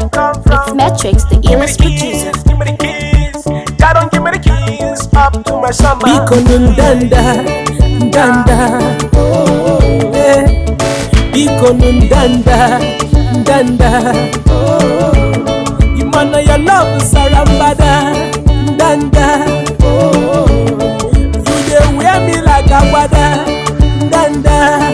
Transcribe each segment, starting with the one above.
It's Matrix, the illest producer. Give me the keys. God don't give me the keys. Up to my summer. Biko danda, Biko danda. Imana your love sarambada, danda. You dey wear me like a wada, danda.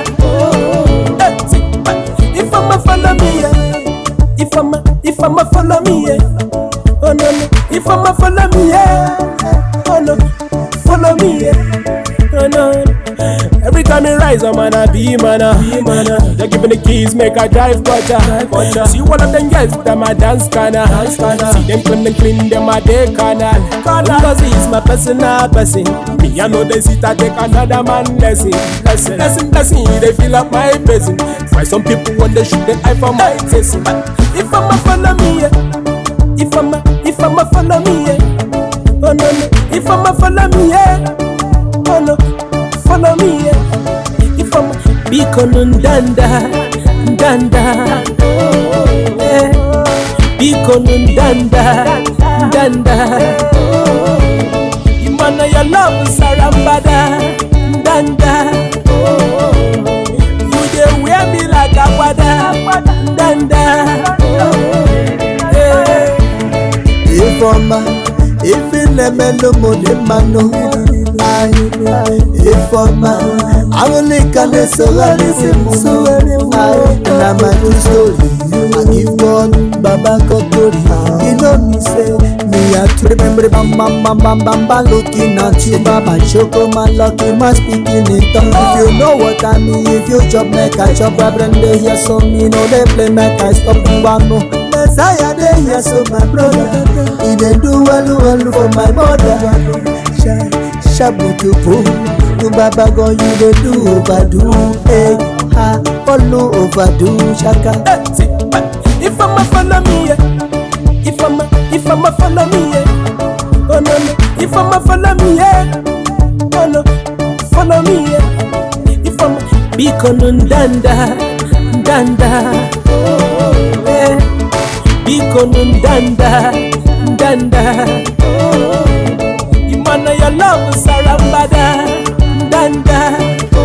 If I'ma follow me, if I'ma follow me, oh no no. If I'ma follow me, oh no, follow me, oh no. Every time I rise, I'm on a be mana. They give me the keys, make I drive quarter. See all of them girls, them a dance canna. See them clean, them a day canal. Cause it's my personal person. Me I know they sit and take another man lesson. They fill up my basin. Why some people want they shoot the eye for my testing. If I'ma follow me, if I'ma follow me, oh no no. If I'ma follow me, oh no, follow me, if I'ma Biko danda, Biko danda. Imana your love sarambada, danda. You dey wear me like a wada, danda. If in the mellow money mano, I will lick and it's so I'm a true story. I give God Baba Kotori. You know me say me I to remember bam looking at you, Baba Shoko, my lucky, my speaking in tongue. If you know what I mean, if you chop make I chop, Reverend they hear so me know they play make I stop one more. Messiah they hear so my brother. He they do well for my mother. Shabutupu, you Baba go you they do overdo. Hey ha, follow overdo shaka. If I'ma follow me, if I'ma follow me, oh no no. If I'ma follow me, oh no, follow me. If I'ma Biko danda, Biko danda. Imana your love sarambada, danda.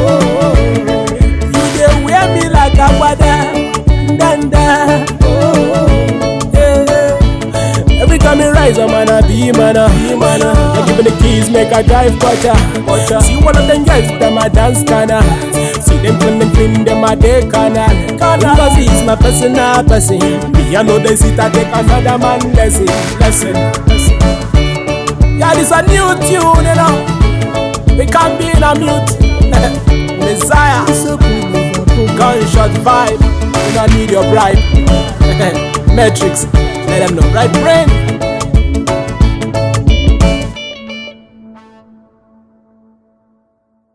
You dey wear me like a wada, danda. Every time I rise, I'm on a be mana. They give me the keys, make I drive quarter. See all of them girls, them a dance canna. See them clean, them a day canal. Cause it's my personal person. Me I know they sit and take another man lesson. Yeah, this a new tune, you know. We can't be in a mute. Messiah, gunshot vibe. You don't need your bribe. Matrix, let them know, right brain.